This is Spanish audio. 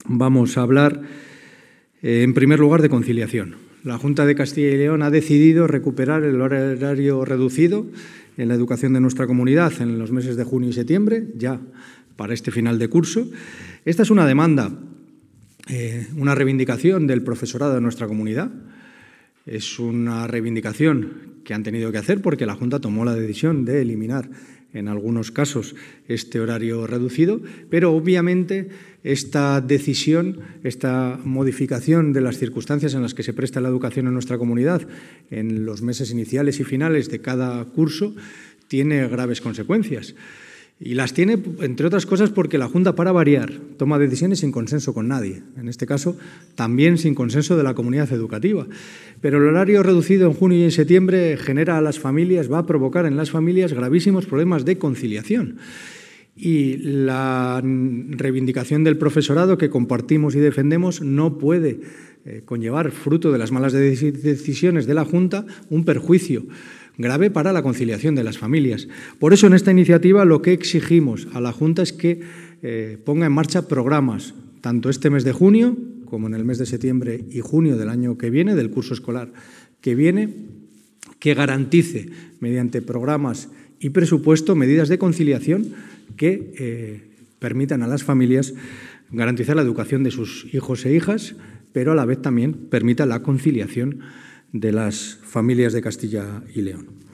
vamos a hablar, en primer lugar, de conciliación. La Junta de Castilla y León ha decidido recuperar el horario reducido en la educación de nuestra comunidad en los meses de junio y septiembre, ya para este final de curso. Esta es una demanda, una reivindicación del profesorado de nuestra comunidad. Es una reivindicación que han tenido que hacer porque la Junta tomó la decisión de eliminar en algunos casos este horario reducido, pero obviamente esta decisión, esta modificación de las circunstancias en las que se presta la educación en nuestra comunidad en los meses iniciales y finales de cada curso tiene graves consecuencias. Y las tiene, entre otras cosas, porque la Junta, para variar, toma decisiones sin consenso con nadie. En este caso, también sin consenso de la comunidad educativa. Pero el horario reducido en junio y en septiembre genera a las familias, va a provocar en las familias gravísimos problemas de conciliación. Y la reivindicación del profesorado que compartimos y defendemos no puede conllevar, fruto de las malas decisiones de la Junta, un perjuicio grave para la conciliación de las familias. Por eso, en esta iniciativa, lo que exigimos a la Junta es que ponga en marcha programas, tanto este mes de junio como en el mes de septiembre y junio del año que viene, del curso escolar que viene, que garantice, mediante programas y presupuesto, medidas de conciliación que permitan a las familias garantizar la educación de sus hijos e hijas, pero a la vez también permita la conciliación de las familias de Castilla y León.